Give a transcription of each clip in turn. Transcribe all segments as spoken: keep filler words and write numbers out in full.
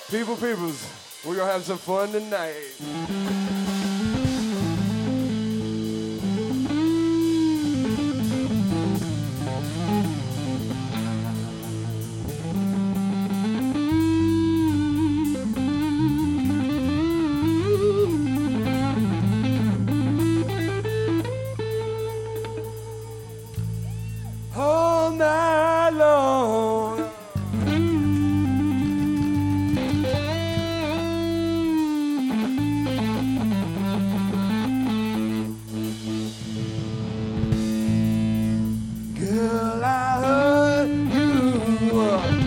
People, peoples, we're gonna have some fun tonight. All night long. Girl, I heard you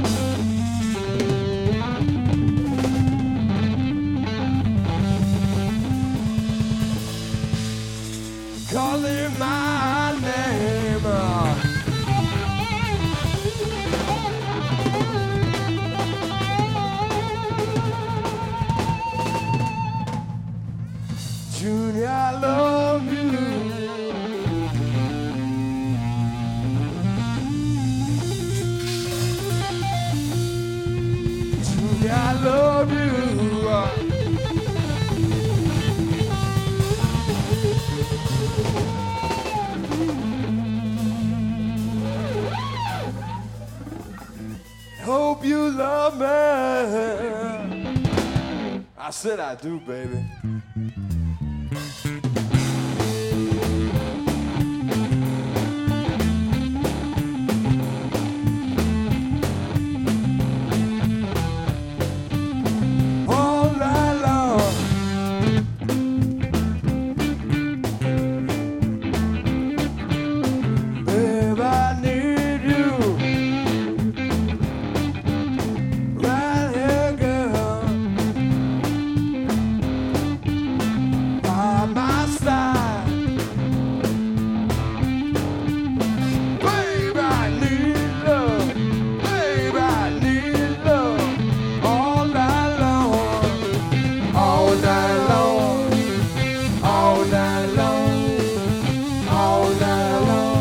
calling my name. Junior, I love you. Junior, I love you. Hope you love me. I said I do, baby. All night long. Babe, I need you. Right here, girl. By my side. Babe, I need love. Babe, I need love. All night long. All night long. All night long. All night long.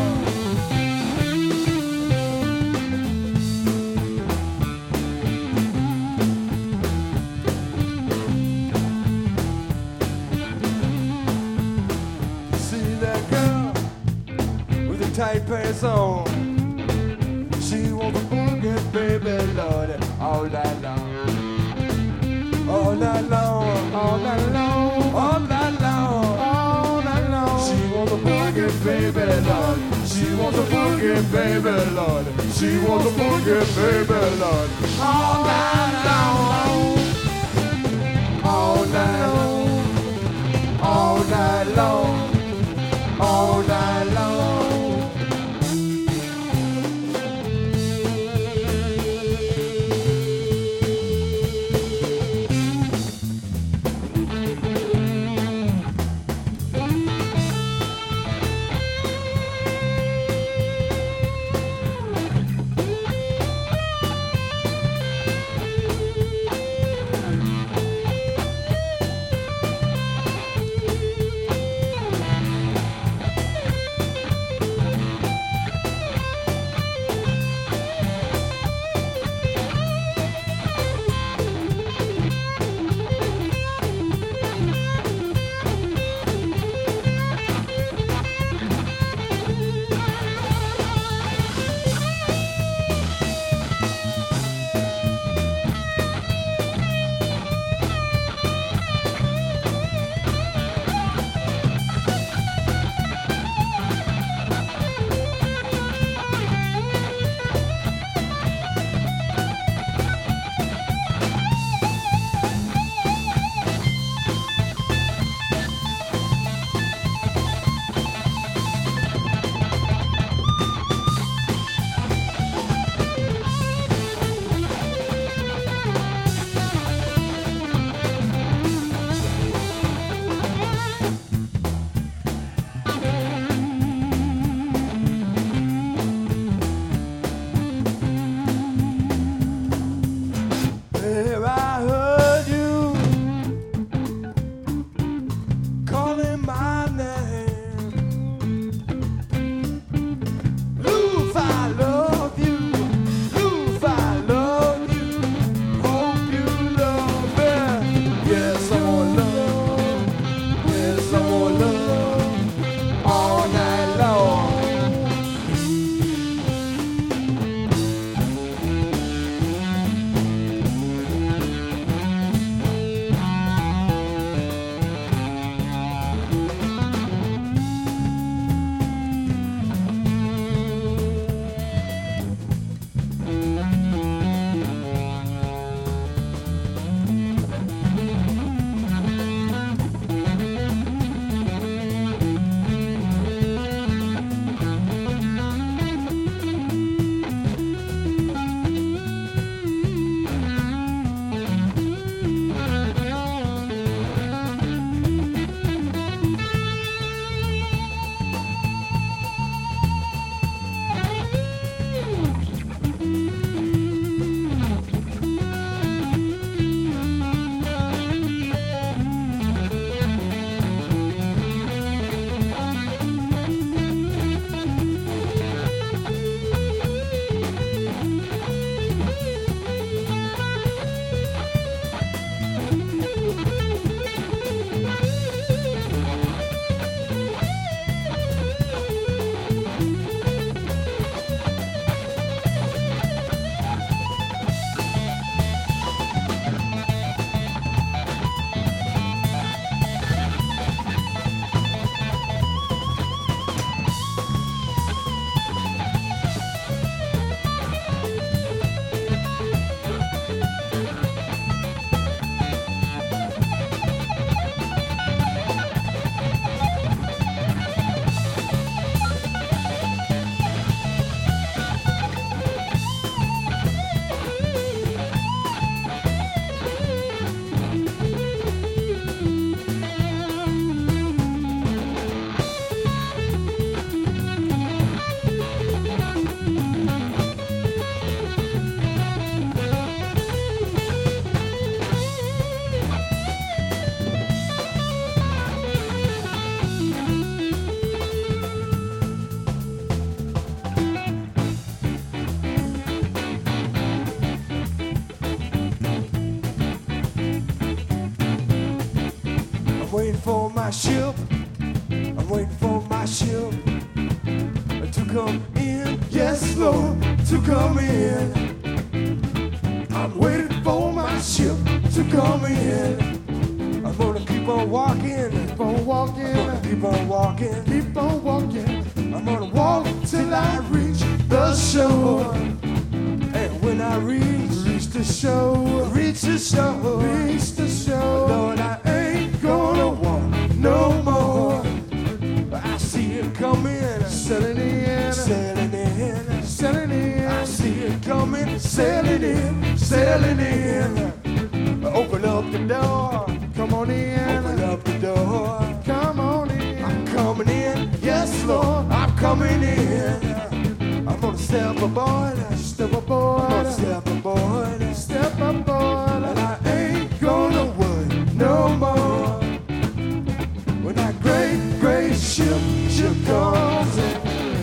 See that girl with the tight pants on? She wants a boogie, baby, Lord, all night long. All night long, all night long, all night long, all night long. She wants a boogie, baby, Lord. She wants a boogie, baby, Lord. She wants a boogie, baby, Lord. All night long, all night long, all night long, all night long. my ship. I'm waiting for my ship to come in. Yes, Lord, to come in. I'm waiting for my ship to come in. I'm gonna keep on walking, keep on walking, I'm gonna keep on walking, keep on walking. I'm gonna walk till I reach the shore. And when I reach, reach the shore, reach the shore, reach the shore, Lord, I ain't gonna walk no more. I see it coming, sailing in, sailing in, sailing in. I see it coming, sailing in, sailing in. Open up the door, come on in. Open up the door, come on in. I'm coming in, yes, Lord, I'm coming in. I'm gonna step aboard, step aboard, I'm gonna step aboard, step aboard, and I ain't gonna worry no more. When that great, great ship, ship comes in.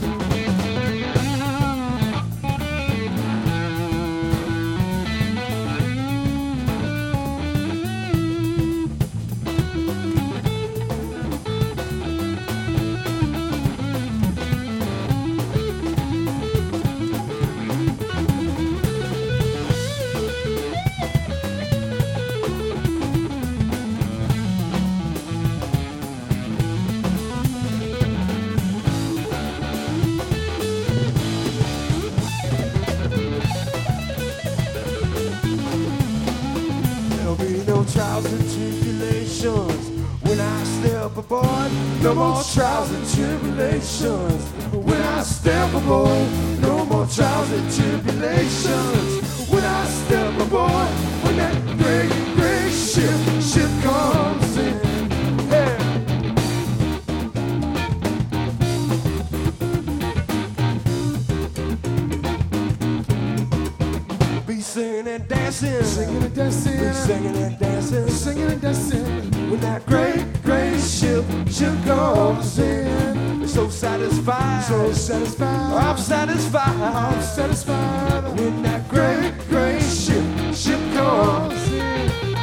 No trials and tribulations when I step aboard. No more trials and tribulations when I step aboard. No more trials and tribulations when I step aboard. When that great, great ship, ship comes in. Yeah. Be singing and dancing, singing and dancing, be singing and dancing, singing and dancing. When that great, great ship, ship comes in. It's so satisfied, so satisfied. I'm satisfied, I'm satisfied. When that great, great ship, ship comes in.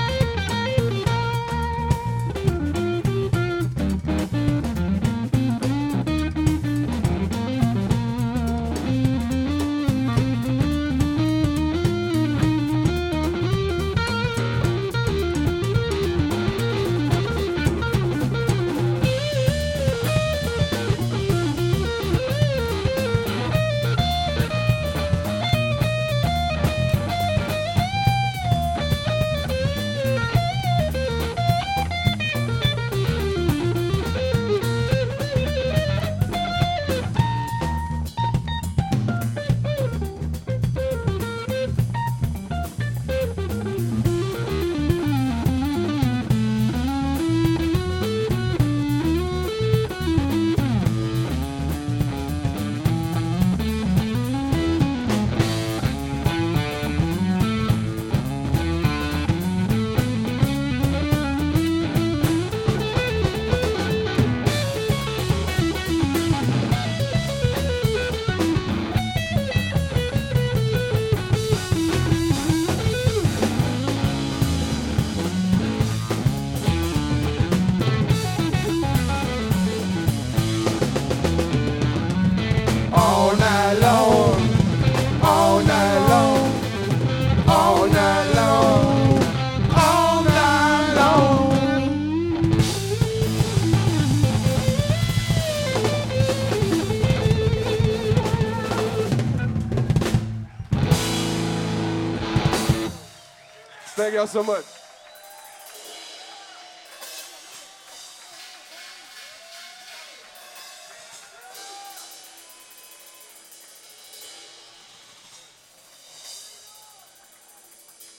All night long, all night long, all night long, all night long. Thank y'all so much.